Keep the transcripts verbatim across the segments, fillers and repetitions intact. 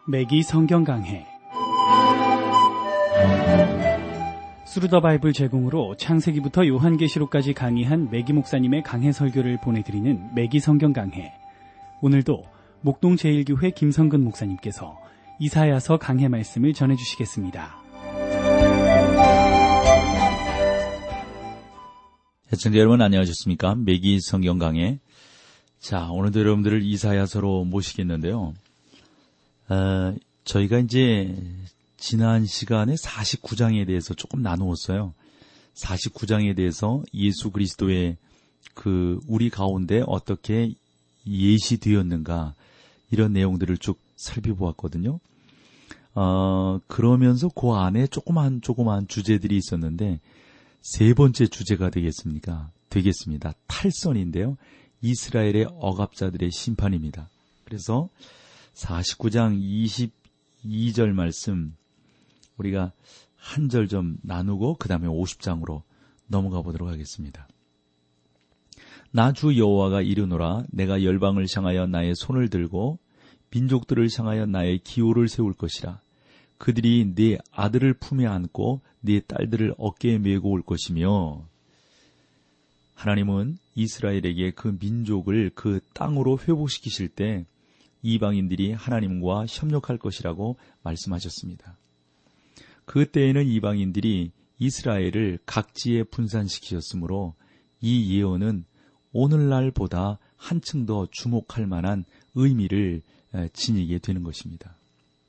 매기 성경 강해. 스루더 바이블 제공으로 창세기부터 요한계시록까지 강의한 매기 목사님의 강해 설교를 보내드리는 매기 성경 강해. 오늘도 목동 제일교회 김성근 목사님께서 이사야서 강해 말씀을 전해주시겠습니다. 시청자 여러분 안녕하셨습니까? 매기 성경 강해. 자, 오늘도 여러분들을 이사야서로 모시겠는데요. 어, 저희가 이제 지난 시간에 사십구 장에 대해서 조금 나누었어요. 사십구 장에 대해서 예수 그리스도의 그 우리 가운데 어떻게 예시되었는가 이런 내용들을 쭉 살펴보았거든요. 어, 그러면서 그 안에 조그만 조그만 주제들이 있었는데 세 번째 주제가 되겠습니까? 되겠습니다. 탈선인데요. 이스라엘의 억압자들의 심판입니다. 그래서 사십구 장 이십이 절 말씀 우리가 한 절 좀 나누고 그 다음에 오십 장으로 넘어가 보도록 하겠습니다. 나 주 여호와가 이르노라. 내가 열방을 향하여 나의 손을 들고 민족들을 향하여 나의 기호를 세울 것이라. 그들이 네 아들을 품에 안고 네 딸들을 어깨에 메고 올 것이며. 하나님은 이스라엘에게 그 민족을 그 땅으로 회복시키실 때 이방인들이 하나님과 협력할 것이라고 말씀하셨습니다. 그때에는 이방인들이 이스라엘을 각지에 분산시키셨으므로 이 예언은 오늘날보다 한층 더 주목할 만한 의미를 지니게 되는 것입니다.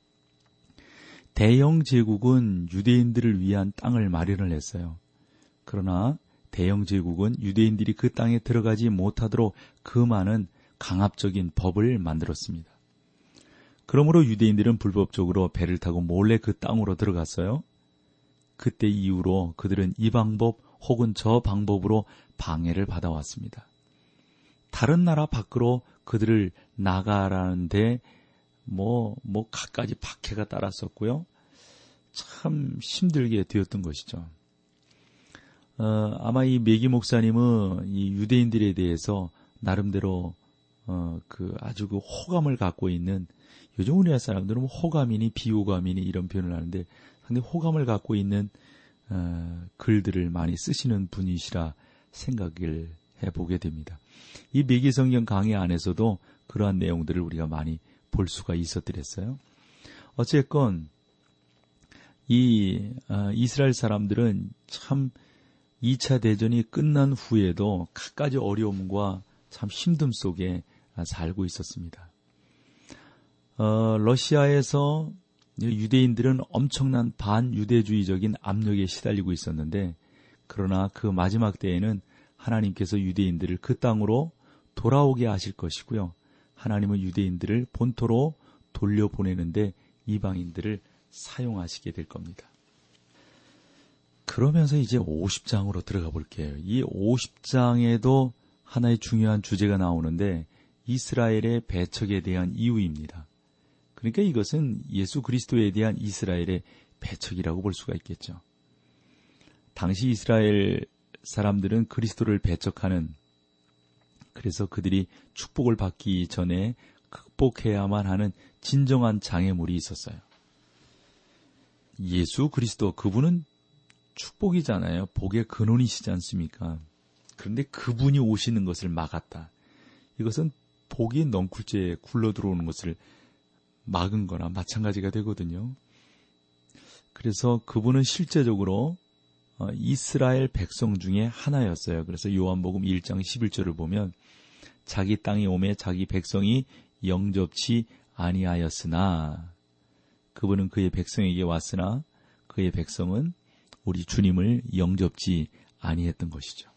대영 제국은 유대인들을 위한 땅을 마련을 했어요. 그러나 대영 제국은 유대인들이 그 땅에 들어가지 못하도록 그 많은 강압적인 법을 만들었습니다. 그러므로 유대인들은 불법적으로 배를 타고 몰래 그 땅으로 들어갔어요. 그때 이후로 그들은 이 방법 혹은 저 방법으로 방해를 받아왔습니다. 다른 나라 밖으로 그들을 나가라는데 뭐, 뭐, 갖가지 박해가 따랐었고요. 참 힘들게 되었던 것이죠. 어, 아마 이 매기 목사님은 이 유대인들에 대해서 나름대로 어, 그 아주 그 호감을 갖고 있는, 요즘 우리나라 사람들은 뭐 호감이니 비호감이니 이런 표현을 하는데 상당히 호감을 갖고 있는 어, 글들을 많이 쓰시는 분이시라 생각을 해보게 됩니다. 이 매기 성경 강의 안에서도 그러한 내용들을 우리가 많이 볼 수가 있었더랬어요. 어쨌건 이 어, 이스라엘 사람들은 참 이 차 대전이 끝난 후에도 갖가지 어려움과 참 힘듦 속에 살고 있었습니다. 어, 러시아에서 유대인들은 엄청난 반유대주의적인 압력에 시달리고 있었는데, 그러나 그 마지막 때에는 하나님께서 유대인들을 그 땅으로 돌아오게 하실 것이고요. 하나님은 유대인들을 본토로 돌려보내는데 이방인들을 사용하시게 될 겁니다. 그러면서 이제 오십 장으로 들어가 볼게요. 이 오십 장에도 하나의 중요한 주제가 나오는데 이스라엘의 배척에 대한 이유입니다. 그러니까 이것은 예수 그리스도에 대한 이스라엘의 배척이라고 볼 수가 있겠죠. 당시 이스라엘 사람들은 그리스도를 배척하는, 그래서 그들이 축복을 받기 전에 극복해야만 하는 진정한 장애물이 있었어요. 예수 그리스도, 그분은 축복이잖아요. 복의 근원이시지 않습니까? 그런데 그분이 오시는 것을 막았다. 이것은 복이 넝쿨째에 굴러 들어오는 것을 막은 거나 마찬가지가 되거든요. 그래서 그분은 실제적으로 이스라엘 백성 중에 하나였어요. 그래서 요한복음 일 장 십일 절을 보면 자기 땅에 오매 자기 백성이 영접치 아니하였으나, 그분은 그의 백성에게 왔으나 그의 백성은 우리 주님을 영접지 아니했던 것이죠.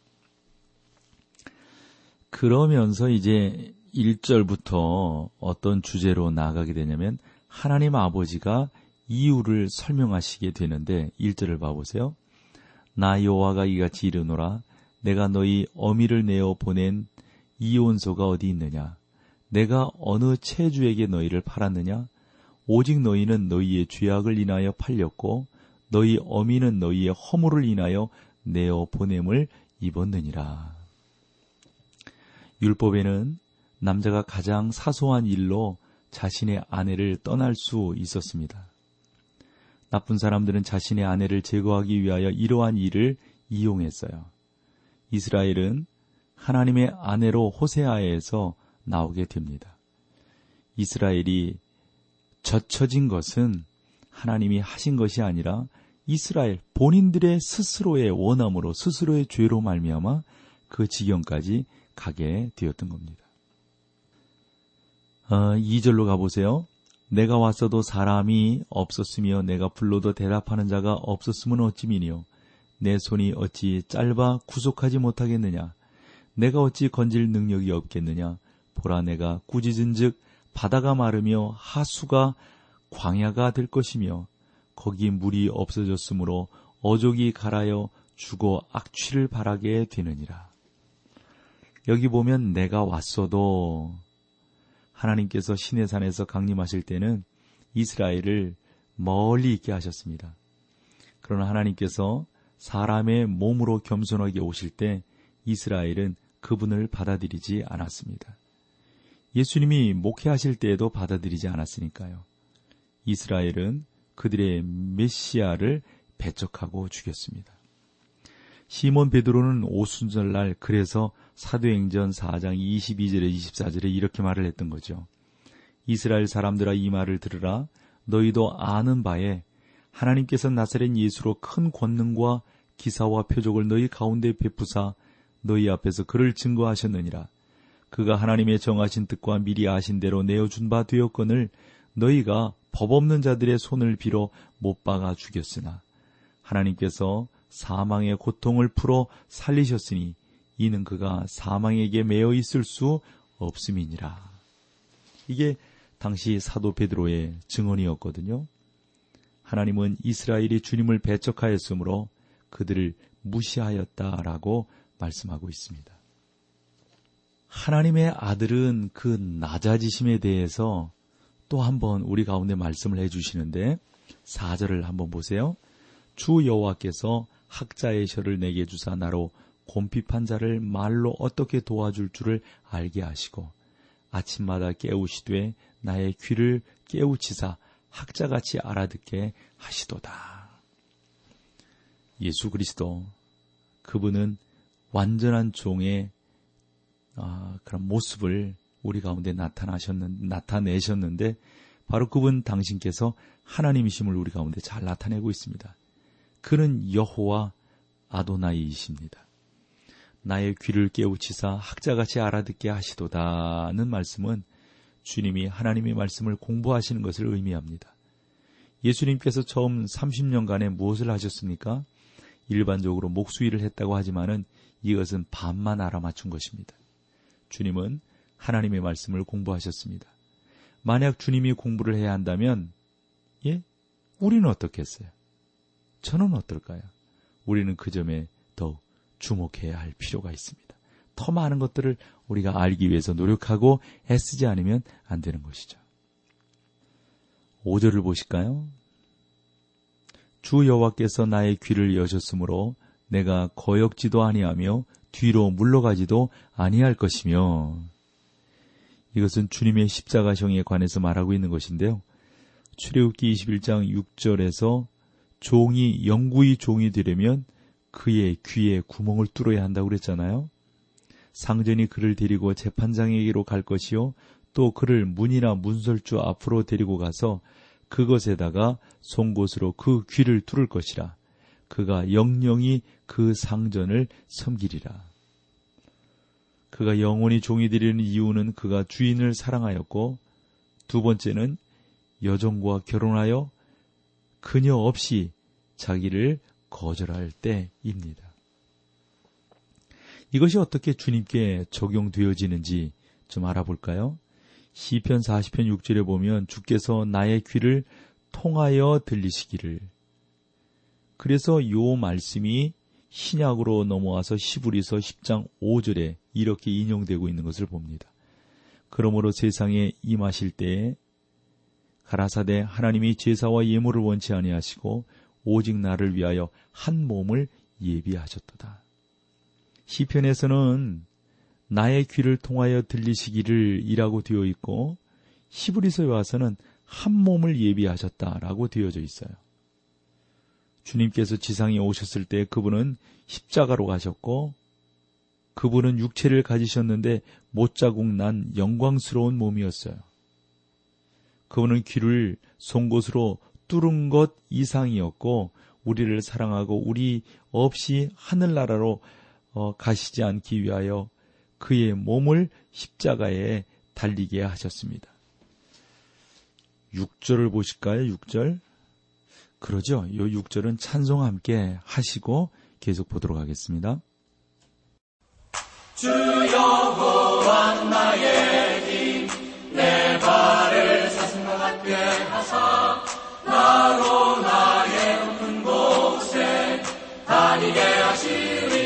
그러면서 이제 일 절부터 어떤 주제로 나아가게 되냐면 하나님 아버지가 이유를 설명하시게 되는데, 일 절을 봐보세요. 나 여호와가 이같이 이르노라. 내가 너희 어미를 내어 보낸 이혼소가 어디 있느냐? 내가 어느 체주에게 너희를 팔았느냐? 오직 너희는 너희의 죄악을 인하여 팔렸고 너희 어미는 너희의 허물을 인하여 내어 보냄을 입었느니라. 율법에는 남자가 가장 사소한 일로 자신의 아내를 떠날 수 있었습니다. 나쁜 사람들은 자신의 아내를 제거하기 위하여 이러한 일을 이용했어요. 이스라엘은 하나님의 아내로 호세아에서 나오게 됩니다. 이스라엘이 젖혀진 것은 하나님이 하신 것이 아니라 이스라엘 본인들의 스스로의 원함으로 스스로의 죄로 말미암아 그 지경까지 가게 되었던 겁니다. 어, 이 절로 가보세요. 내가 왔어도 사람이 없었으며 내가 불러도 대답하는 자가 없었으면 어찌미니요. 내 손이 어찌 짧아 구속하지 못하겠느냐. 내가 어찌 건질 능력이 없겠느냐. 보라, 내가 꾸짖은즉 바다가 마르며 하수가 광야가 될 것이며 거기 물이 없어졌으므로 어족이 갈아여 죽어 악취를 바라게 되느니라. 여기 보면 내가 왔어도 하나님께서 시내산에서 강림하실 때는 이스라엘을 멀리 있게 하셨습니다. 그러나 하나님께서 사람의 몸으로 겸손하게 오실 때 이스라엘은 그분을 받아들이지 않았습니다. 예수님이 목회하실 때에도 받아들이지 않았으니까요. 이스라엘은 그들의 메시아를 배척하고 죽였습니다. 시몬 베드로는 오순절날 그래서 사도행전 사 장 이십이 절에 이십사 절에 이렇게 말을 했던 거죠. 이스라엘 사람들아, 이 말을 들으라. 너희도 아는 바에 하나님께서 나사렛 예수로 큰 권능과 기사와 표적을 너희 가운데 베푸사 너희 앞에서 그를 증거하셨느니라. 그가 하나님의 정하신 뜻과 미리 아신 대로 내어준 바 되었거늘 너희가 법 없는 자들의 손을 빌어 못 박아 죽였으나 하나님께서 사망의 고통을 풀어 살리셨으니 이는 그가 사망에게 매여 있을 수 없음이니라. 이게 당시 사도 베드로의 증언이었거든요. 하나님은 이스라엘이 주님을 배척하였으므로 그들을 무시하였다라고 말씀하고 있습니다. 하나님의 아들은 그 낮아지심에 대해서 또 한번 우리 가운데 말씀을 해주시는데 사 절을 한번 보세요. 주 여호와께서 학자의 혀를 내게 주사 나로 곰핍한 자를 말로 어떻게 도와줄 줄을 알게 하시고 아침마다 깨우시되 나의 귀를 깨우치사 학자같이 알아듣게 하시도다. 예수 그리스도, 그분은 완전한 종의 아, 그런 모습을 우리 가운데 나타나셨는, 나타내셨는데 바로 그분 당신께서 하나님이심을 우리 가운데 잘 나타내고 있습니다. 그는 여호와 아도나이이십니다. 나의 귀를 깨우치사 학자같이 알아듣게 하시도다는 말씀은 주님이 하나님의 말씀을 공부하시는 것을 의미합니다. 예수님께서 처음 삼십 년간에 무엇을 하셨습니까? 일반적으로 목수일을 했다고 하지만은 이것은 반만 알아맞춘 것입니다. 주님은 하나님의 말씀을 공부하셨습니다. 만약 주님이 공부를 해야 한다면, 예? 우리는 어떻겠어요? 저는 어떨까요? 우리는 그 점에 더욱 주목해야 할 필요가 있습니다. 더 많은 것들을 우리가 알기 위해서 노력하고 애쓰지 않으면 안 되는 것이죠. 오 절을 보실까요? 주 여호와께서 나의 귀를 여셨으므로 내가 거역지도 아니하며 뒤로 물러가지도 아니할 것이며, 이것은 주님의 십자가형에 관해서 말하고 있는 것인데요. 출애굽기 이십일 장 육 절에서 종이 영구히 종이 되려면 그의 귀에 구멍을 뚫어야 한다고 그랬잖아요. 상전이 그를 데리고 재판장에게로 갈 것이요 또 그를 문이나 문설주 앞으로 데리고 가서 그것에다가 송곳으로 그 귀를 뚫을 것이라. 그가 영영이 그 상전을 섬기리라. 그가 영원히 종이 되려는 이유는 그가 주인을 사랑하였고, 두 번째는 여종과 결혼하여 그녀 없이 자기를 거절할 때입니다. 이것이 어떻게 주님께 적용되어지는지 좀 알아볼까요? 시편 사십 편 육 절에 보면 주께서 나의 귀를 통하여 들리시기를. 그래서 요 말씀이 신약으로 넘어와서 히브리서 십 장 오 절에 이렇게 인용되고 있는 것을 봅니다. 그러므로 세상에 임하실 때에 가라사대 하나님이 제사와 예물을 원치 아니하시고 오직 나를 위하여 한 몸을 예비하셨도다. 시편에서는 나의 귀를 통하여 들리시기를 이라고 되어 있고, 히브리서에 와서는 한 몸을 예비하셨다라고 되어져 있어요. 주님께서 지상에 오셨을 때 그분은 십자가로 가셨고 그분은 육체를 가지셨는데 못자국 난 영광스러운 몸이었어요. 그분은 귀를 송곳으로 뚫은 것 이상이었고 우리를 사랑하고 우리 없이 하늘나라로 어, 가시지 않기 위하여 그의 몸을 십자가에 달리게 하셨습니다. 육 절을 보실까요? 육 절. 그러죠. 이 육 절은 찬송과 함께 하시고 계속 보도록 하겠습니다. 주 여호와 나의 힘 내 발을 사슴과 같게 하사 나로 나의 높은 곳에 다니게 하시리.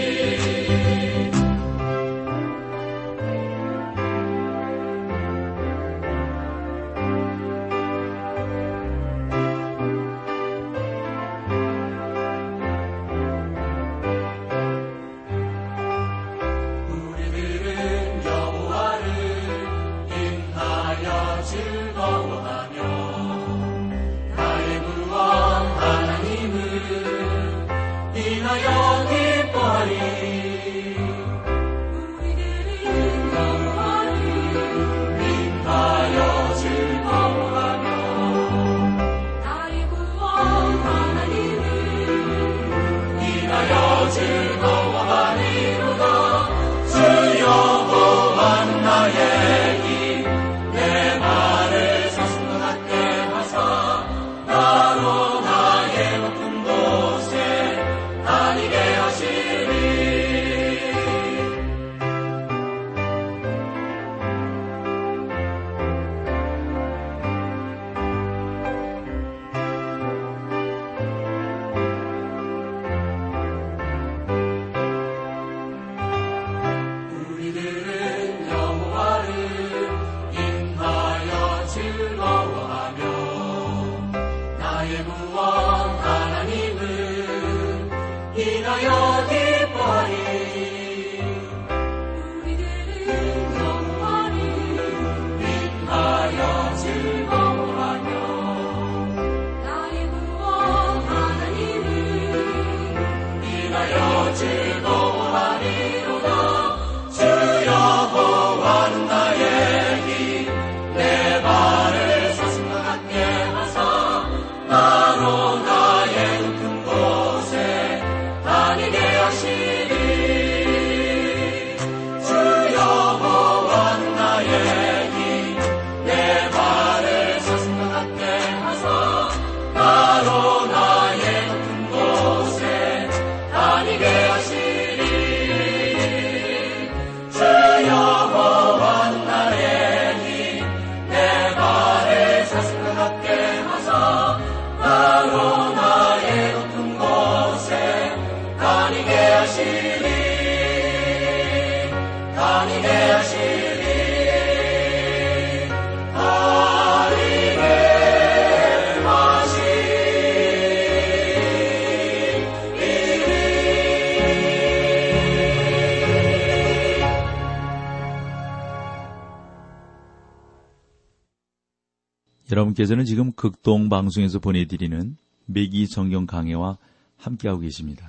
여러분께서는 지금 극동 방송에서 보내드리는 매기 성경 강해와 함께하고 계십니다.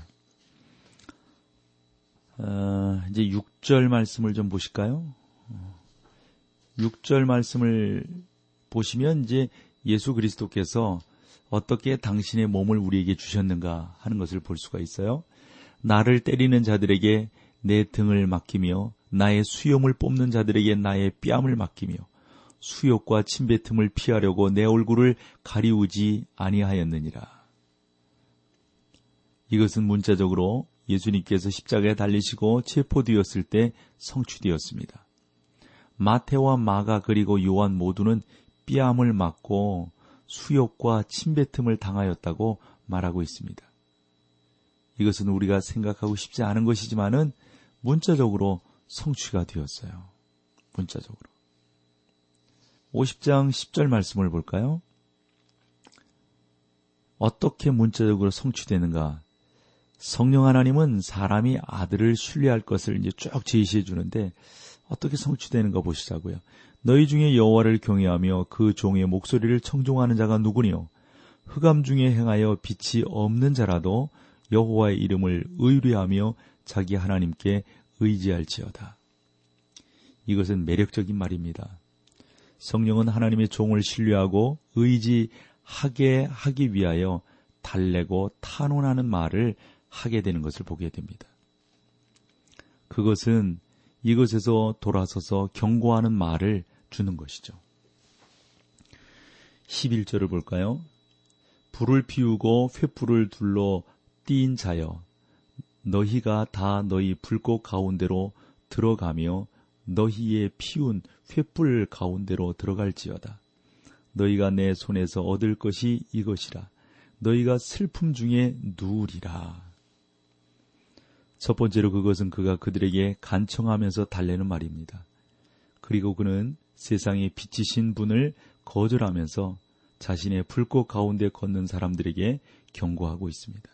어, 이제 육 절 말씀을 좀 보실까요? 육 절 말씀을 보시면 이제 예수 그리스도께서 어떻게 당신의 몸을 우리에게 주셨는가 하는 것을 볼 수가 있어요. 나를 때리는 자들에게 내 등을 맡기며 나의 수염을 뽑는 자들에게 나의 뺨을 맡기며 수욕과 침뱉음을 피하려고 내 얼굴을 가리우지 아니하였느니라. 이것은 문자적으로 예수님께서 십자가에 달리시고 체포되었을 때 성취되었습니다. 마태와 마가 그리고 요한 모두는 뺨을 맞고 수욕과 침뱉음을 당하였다고 말하고 있습니다. 이것은 우리가 생각하고 싶지 않은 것이지만은 문자적으로 성취가 되었어요. 문자적으로. 오십 장 십 절 말씀을 볼까요? 어떻게 문자적으로 성취되는가? 성령 하나님은 사람이 아들을 신뢰할 것을 이제 쭉 제시해 주는데 어떻게 성취되는가 보시자고요. 너희 중에 여호와를 경외하며 그 종의 목소리를 청종하는 자가 누구니요? 흑암 중에 행하여 빛이 없는 자라도 여호와의 이름을 의뢰하며 자기 하나님께 의지할지어다. 이것은 매력적인 말입니다. 성령은 하나님의 종을 신뢰하고 의지하게 하기 위하여 달래고 탄원하는 말을 하게 되는 것을 보게 됩니다. 그것은 이것에서 돌아서서 경고하는 말을 주는 것이죠. 십일 절을 볼까요? 불을 피우고 횃불을 둘러 띈 자여, 너희가 다 너희 불꽃 가운데로 들어가며 너희의 피운 횃불 가운데로 들어갈지어다. 너희가 내 손에서 얻을 것이 이것이라. 너희가 슬픔 중에 누우리라. 첫 번째로 그것은 그가 그들에게 간청하면서 달래는 말입니다. 그리고 그는 세상에 빛이신 분을 거절하면서 자신의 불꽃 가운데 걷는 사람들에게 경고하고 있습니다.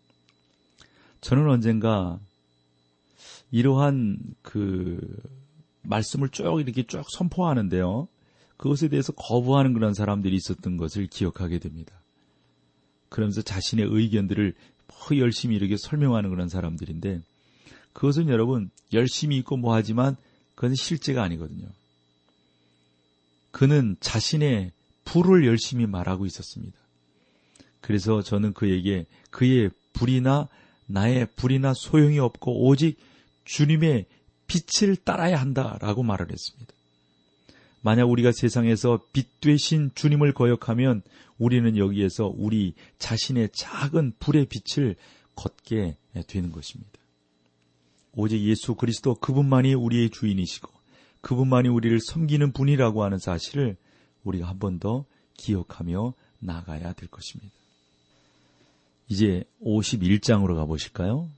저는 언젠가 이러한 그 말씀을 쭉 이렇게 쭉 선포하는데요. 그것에 대해서 거부하는 그런 사람들이 있었던 것을 기억하게 됩니다. 그러면서 자신의 의견들을 뭐 열심히 이렇게 설명하는 그런 사람들인데 그것은 여러분 열심히 있고 뭐 하지만 그건 실제가 아니거든요. 그는 자신의 불을 열심히 말하고 있었습니다. 그래서 저는 그에게 그의 불이나 나의 불이나 소용이 없고 오직 주님의 빛을 따라야 한다라고 말을 했습니다. 만약 우리가 세상에서 빛 되신 주님을 거역하면 우리는 여기에서 우리 자신의 작은 불의 빛을 걷게 되는 것입니다. 오직 예수 그리스도 그분만이 우리의 주인이시고 그분만이 우리를 섬기는 분이라고 하는 사실을 우리가 한 번 더 기억하며 나가야 될 것입니다. 이제 오십일 장으로 가보실까요?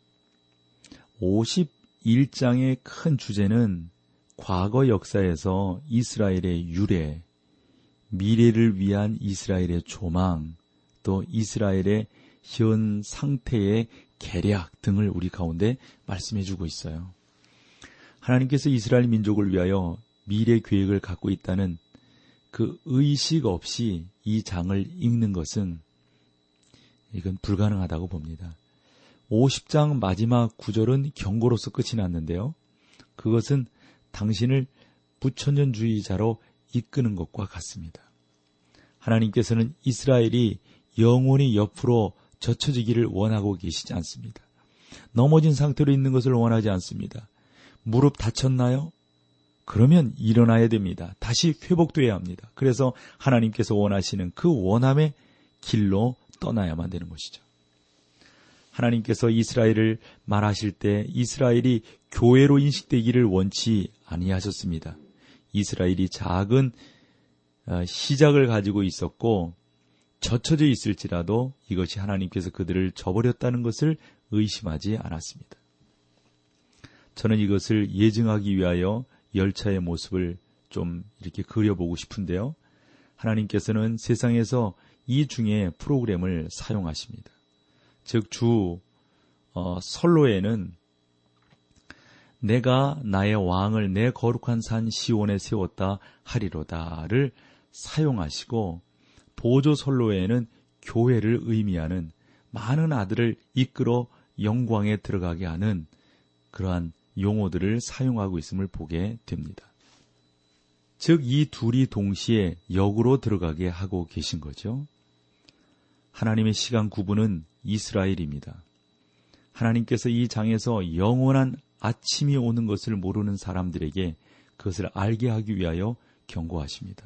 오십일 장의 큰 주제는 과거 역사에서 이스라엘의 유래, 미래를 위한 이스라엘의 조망, 또 이스라엘의 현 상태의 계략 등을 우리 가운데 말씀해 주고 있어요. 하나님께서 이스라엘 민족을 위하여 미래 계획을 갖고 있다는 그 의식 없이 이 장을 읽는 것은 이건 불가능하다고 봅니다. 오십 장 마지막 구절은 경고로서 끝이 났는데요. 그것은 당신을 부천년주의자로 이끄는 것과 같습니다. 하나님께서는 이스라엘이 영원히 옆으로 젖혀지기를 원하고 계시지 않습니다. 넘어진 상태로 있는 것을 원하지 않습니다. 무릎 다쳤나요? 그러면 일어나야 됩니다. 다시 회복되어야 합니다. 그래서 하나님께서 원하시는 그 원함의 길로 떠나야만 되는 것이죠. 하나님께서 이스라엘을 말하실 때 이스라엘이 교회로 인식되기를 원치 아니하셨습니다. 이스라엘이 작은 시작을 가지고 있었고 젖혀져 있을지라도 이것이 하나님께서 그들을 저버렸다는 것을 의심하지 않았습니다. 저는 이것을 예증하기 위하여 열차의 모습을 좀 이렇게 그려보고 싶은데요. 하나님께서는 세상에서 이 중에 프로그램을 사용하십니다. 즉 주 어, 선로에는 내가 나의 왕을 내 거룩한 산 시온에 세웠다 하리로다를 사용하시고 보조 선로에는 교회를 의미하는 많은 아들을 이끌어 영광에 들어가게 하는 그러한 용어들을 사용하고 있음을 보게 됩니다. 즉 이 둘이 동시에 역으로 들어가게 하고 계신 거죠. 하나님의 시간 구분은 이스라엘입니다. 하나님께서 이 장에서 영원한 아침이 오는 것을 모르는 사람들에게 그것을 알게 하기 위하여 경고하십니다.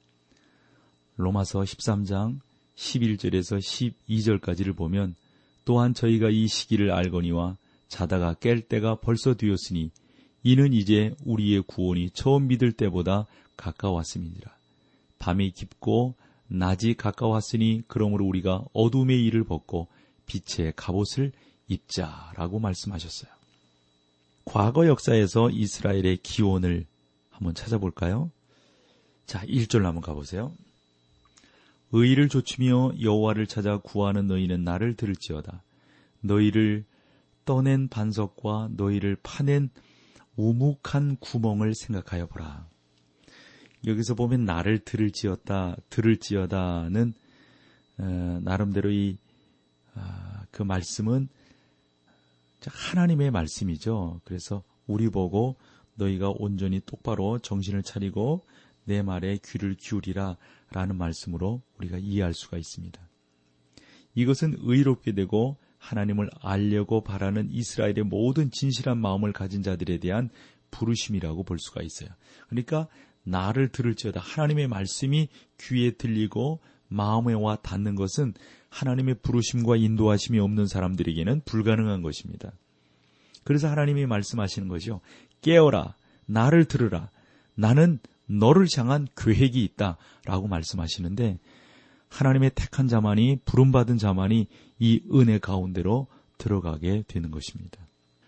로마서 십삼 장 십일 절에서 십이 절까지를 보면 또한 저희가 이 시기를 알거니와 자다가 깰 때가 벌써 되었으니 이는 이제 우리의 구원이 처음 믿을 때보다 가까웠음이니라. 밤이 깊고 낮이 가까웠으니 그러므로 우리가 어둠의 일을 벗고 빛의 갑옷을 입자라고 말씀하셨어요. 과거 역사에서 이스라엘의 기원을 한번 찾아볼까요? 자, 일 절로 한번 가보세요. 의를 좇으며 여호와를 찾아 구하는 너희는 나를 들을지어다. 너희를 떠낸 반석과 너희를 파낸 우묵한 구멍을 생각하여 보라. 여기서 보면 나를 들을지어다, 들을지어다는 어, 나름대로 이 아, 그 말씀은 하나님의 말씀이죠. 그래서 우리 보고 너희가 온전히 똑바로 정신을 차리고 내 말에 귀를 기울이라 라는 말씀으로 우리가 이해할 수가 있습니다. 이것은 의롭게 되고 하나님을 알려고 바라는 이스라엘의 모든 진실한 마음을 가진 자들에 대한 부르심이라고 볼 수가 있어요. 그러니까 나를 들을지어다, 하나님의 말씀이 귀에 들리고 마음에 와 닿는 것은 하나님의 부르심과 인도하심이 없는 사람들에게는 불가능한 것입니다. 그래서 하나님이 말씀하시는 거죠. 깨어라, 나를 들으라, 나는 너를 향한 계획이 있다 라고 말씀하시는데, 하나님의 택한 자만이, 부름받은 자만이 이 은혜 가운데로 들어가게 되는 것입니다.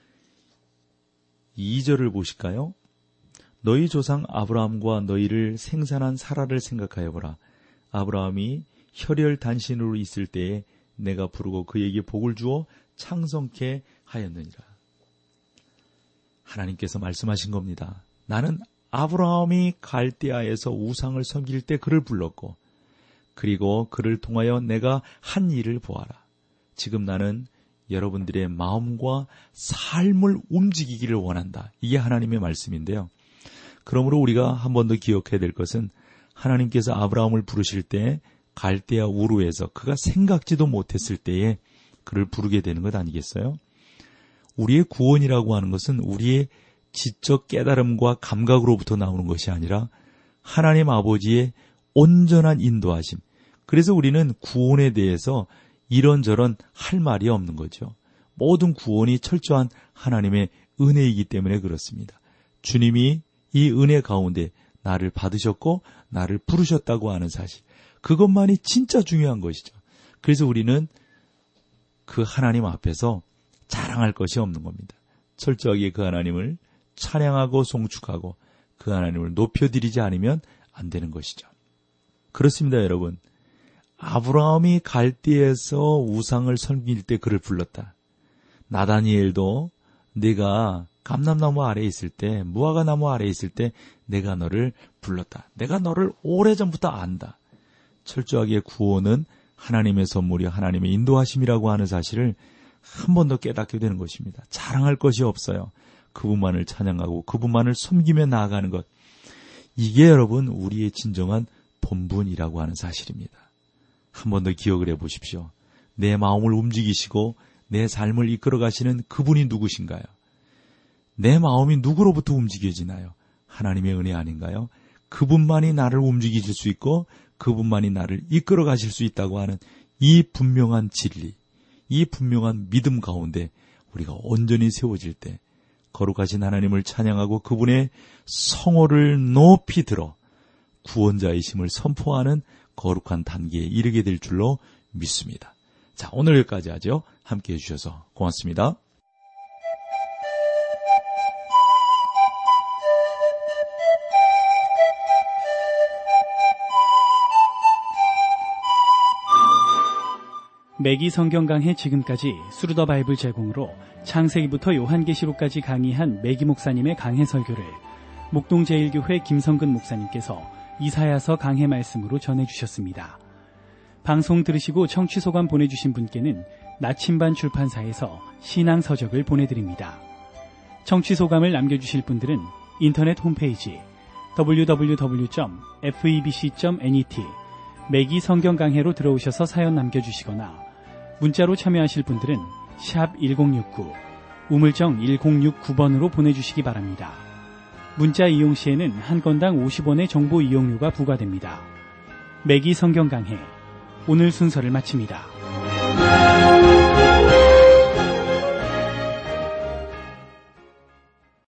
이 절을 보실까요? 너희 조상 아브라함과 너희를 생산한 사라를 생각하여 보라. 아브라함이 혈혈단신으로 있을 때에 내가 부르고 그에게 복을 주어 창성케 하였느니라. 하나님께서 말씀하신 겁니다. 나는 아브라함이 갈대아에서 우상을 섬길 때 그를 불렀고, 그리고 그를 통하여 내가 한 일을 보아라. 지금 나는 여러분들의 마음과 삶을 움직이기를 원한다. 이게 하나님의 말씀인데요. 그러므로 우리가 한 번 더 기억해야 될 것은, 하나님께서 아브라함을 부르실 때 갈대아 우르에서 그가 생각지도 못했을 때에 그를 부르게 되는 것 아니겠어요? 우리의 구원이라고 하는 것은 우리의 지적 깨달음과 감각으로부터 나오는 것이 아니라 하나님 아버지의 온전한 인도하심. 그래서 우리는 구원에 대해서 이런저런 할 말이 없는 거죠. 모든 구원이 철저한 하나님의 은혜이기 때문에 그렇습니다. 주님이 이 은혜 가운데 나를 받으셨고 나를 부르셨다고 하는 사실, 그것만이 진짜 중요한 것이죠. 그래서 우리는 그 하나님 앞에서 자랑할 것이 없는 겁니다. 철저하게 그 하나님을 찬양하고 송축하고 그 하나님을 높여드리지 않으면 안 되는 것이죠. 그렇습니다, 여러분. 아브라함이 갈대에서 우상을 섬길 때 그를 불렀다. 나다니엘도 네가 감람나무 아래에 있을 때, 무화과나무 아래에 있을 때 내가 너를 불렀다. 내가 너를 오래전부터 안다. 철저하게 구원은 하나님의 선물이 하나님의 인도하심이라고 하는 사실을 한 번 더 깨닫게 되는 것입니다. 자랑할 것이 없어요. 그분만을 찬양하고 그분만을 섬기며 나아가는 것. 이게 여러분 우리의 진정한 본분이라고 하는 사실입니다. 한 번 더 기억을 해보십시오. 내 마음을 움직이시고 내 삶을 이끌어가시는 그분이 누구신가요? 내 마음이 누구로부터 움직여지나요? 하나님의 은혜 아닌가요? 그분만이 나를 움직이실 수 있고 그분만이 나를 이끌어 가실 수 있다고 하는 이 분명한 진리, 이 분명한 믿음 가운데 우리가 온전히 세워질 때 거룩하신 하나님을 찬양하고 그분의 성호를 높이 들어 구원자이심을 선포하는 거룩한 단계에 이르게 될 줄로 믿습니다. 자, 오늘 여기까지 하죠. 함께해 주셔서 고맙습니다. 매기 성경 강해 지금까지 스루더 바이블 제공으로 창세기부터 요한계시록까지 강의한 매기 목사님의 강해 설교를 목동제일교회 김성근 목사님께서 이사야서 강해 말씀으로 전해주셨습니다. 방송 들으시고 청취 소감 보내주신 분께는 나침반 출판사에서 신앙서적을 보내드립니다. 청취 소감을 남겨주실 분들은 인터넷 홈페이지 더블유 더블유 더블유 점 에프이비씨 점 net 매기 성경 강해로 들어오셔서 사연 남겨주시거나 문자로 참여하실 분들은 샵 일공육구, 우물정 일공육구 번으로 보내주시기 바랍니다. 문자 이용 시에는 한 건당 오십 원의 정보 이용료가 부과됩니다. 매기 성경 강해, 오늘 순서를 마칩니다.